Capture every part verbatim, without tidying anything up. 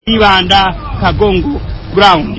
Ibanda Kagongo Ground.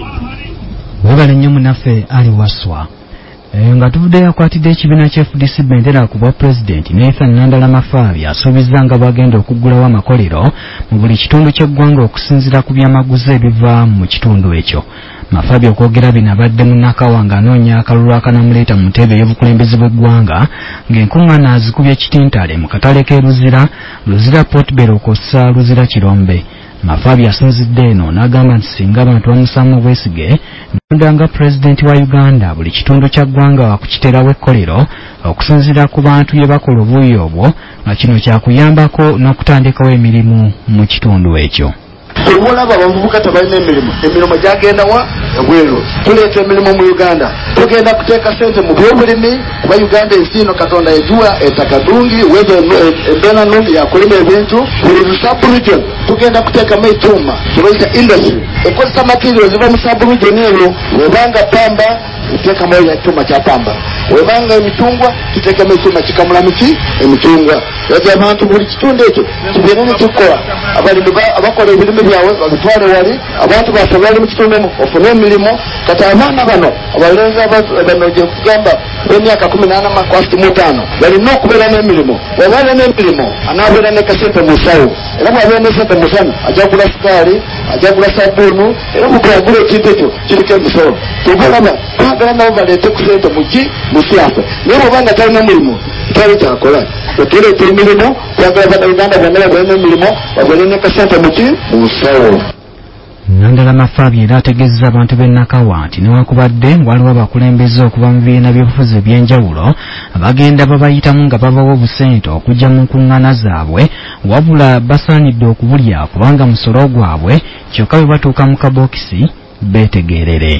Webale nnyo munaffe ali waswa. E, nga tuvudde yakwatidde ekibiina kya F D C bendera ku bwa President Nathan Nandala Mafaabi asuubiza nga bagenda okuggulawo amakolero mu buli kitundu ky'eggwanga okusinziira ku byamaguzi ebiva mu kitundu ekyo. Mafaabi okwogera bino abadde mu Nakawa ng'anoonya akalulu akanamuleeta mu ntebe y'obukulembeze bw'eggwanga ng'enkuŋŋaana azikubye kitintale mu katale k'e Luzira, Luzira Portbello kossa Luzira Kirombe. Mafaabi asinzidde eno n'agamba nti singa abantu bamusaamu obwesige nga Pulezidenti wa Uganda buli kitundu kya ggwanga wakukiterawo ekkolero okusinziira ku bantu bye bakola obuuyi obwo nga kino kyakuyambako n'okutandikawo emirimu mu kitundu ekyo. Olwalaba abavubuka tebalina emirimu, emirimu gyagenda wa ebweru. Tuleeta emirimu mu Uganda, tugenda kuteeka ssente mu byobulimi kuba Uganda ensiino Katonda yagiwa ettaka ddungi weza embeera nnungi yakulima ebintu buli sub-region tugenda kuteekamu ekyuma kyebayita industry ekozesa material ziva mu sub-region eyo. Webanga pamba tuteekamu ekyuma kya pamba, webanga emicungwa tuteekamu ekyuma kikamulamu ki emicungwa. Yaza abantu buli kitundu ekyo kibeere ne kikola, abalimi abakola ebirime byawe babitwale wali, abantu baffe bali mu kitundu ofune emirimu. Kati abaana bano abalenzi bano gye kugamba b'emyaka kumi n'ana makwasiti mu ttaano balina okubeera n'emirimu. Bw'abeera n'emirimu anaabeera ne kasente mu nsawo, era bw'abeera ne sente mu ssano ajja kugula sukaali, ajja kugula sabbuunu, era bwe agula ekintu ekyo kiriko emisolo. Tubalaba twagala nabo baleete ku sente mu ki mu siasa, naye bw'obanga talina mirimu tali kyakola. Tuleeta emirimu, twagala bannayuganda bonna babeere n'emirimu, babeere ne kasente mu ki mu nsawo. Nandala Mafaabi era ategeezezza abantu b'e Nakawa nti newankubadde waliwo abakulembeze okuva mu bibiina by'obufuzi eby'enjawulo abagenda babayitamu nga babawa obusente okujja mu nkuŋŋaana zaabwe, wabula basaanidde okubulya kubanga musolo gwabwe, kyokka bwe batuuka mu kabookisi beetegeerere.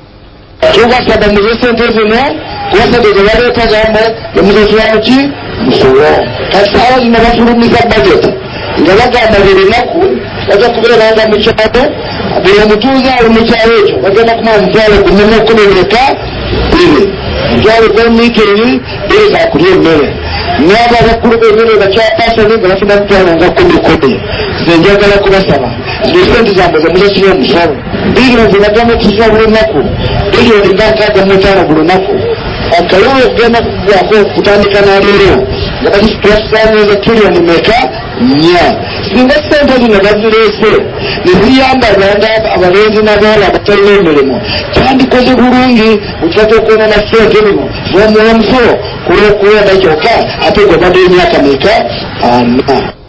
Tubasaba muze sente zino kuba sente ze baleeta gambe emuzesulamu ki musolo. Kati saawa zino bafulumiza budget nga bagamba buli lunaku bajja kubeera nga mu kyalo, buli omutuuze ali mu kyalo ekyo bagenda kumala omutwalo gumu mu kkumi n'eka bbiri, omutwalo gw'emiitiri bbiri za kulya emmere. N'abo abakulu b'emmere bakyapasani nga bafuna mutwalo nga kkumi kkumi. Nze njagala kubasaba zino sente zange ze muzesula omusolo bilioni ze bagenda okusula buli lunaku, bilioni nga nkaaga mu ttaano buli lunaku. Akalulu okugenda kugwako kutandika n'aleero nga bakitusaanyiza tiriyoni meka nnya. Singa ssente zino bazireese ne ziyamba abalenzi n'abawala abatalina emirimu, tandikoze bulungi bukirate okuwona na ssente bino n'omuwa omusolo ku lw'okuwenda kyokka ate gwe badde emyaka meka ana.